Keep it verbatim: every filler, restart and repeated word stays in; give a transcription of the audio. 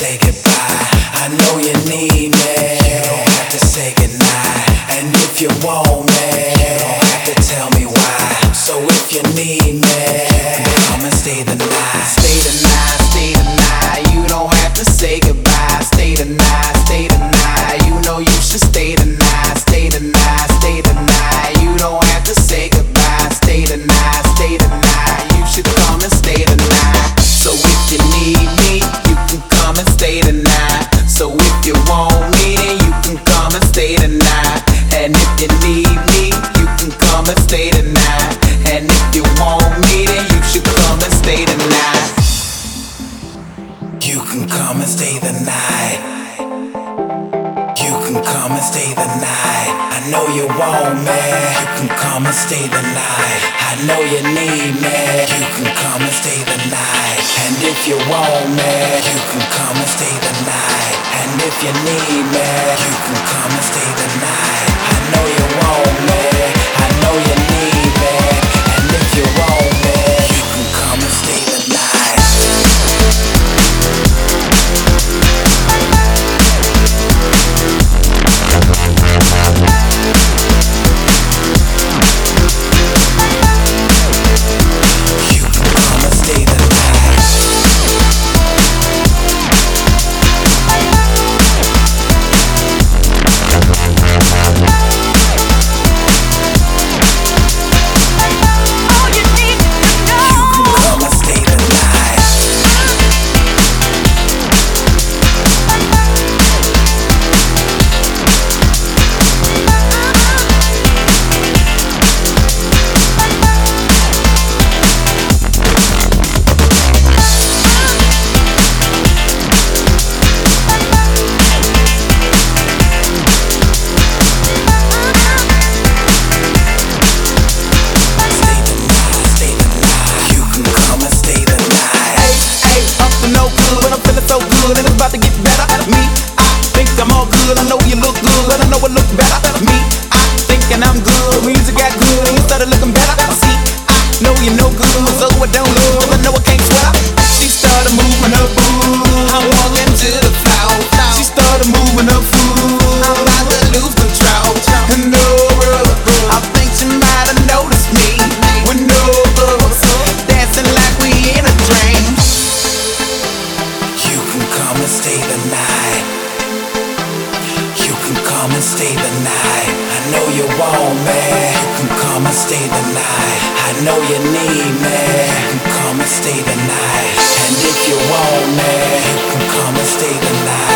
say goodbye. I know you need me. You don't have to say goodnight. And if you want me, you don't have to tell me why. So if you need me, come and stay the night. Stay the night, stay the night. You don't have to say goodbye. Stay the night, stay the night. You know you should stay the night. Stay the night, stay the night. You don't have to say goodbye. Stay the night, stay the night. You should come and stay the night. So if you need me, you can come and stay the night. So if you want me, then you can come and stay the night. And if you need me, you can come and stay the night. And if you want me, then you should come and stay the night. You can come and stay the night. You can come and stay the night. I know you want me. You can come and stay the night. I know you need me. You can come and stay the night. And if you want me, you can come and stay the night. And if you need me, you can come and stay the night. I know you want me. I know you need me. And if you want me, you can come and stay the night. Stay the night. I know you want me. You can come and stay the night. I know you need me. You can come and stay the night. And if you want me, you can come and stay the night.